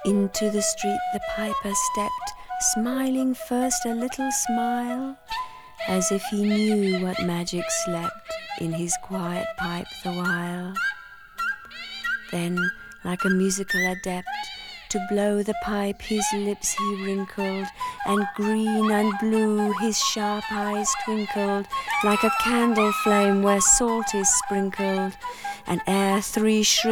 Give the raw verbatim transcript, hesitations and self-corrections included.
Into the street the piper stepped, smiling first a little smile, as if he knew what magic slept in his quiet pipe the while. Then, like a musical adept, to blow the pipe his lips he wrinkled, and green and blue his sharp eyes twinkled, like a candle flame where salt is sprinkled, and ere three shrill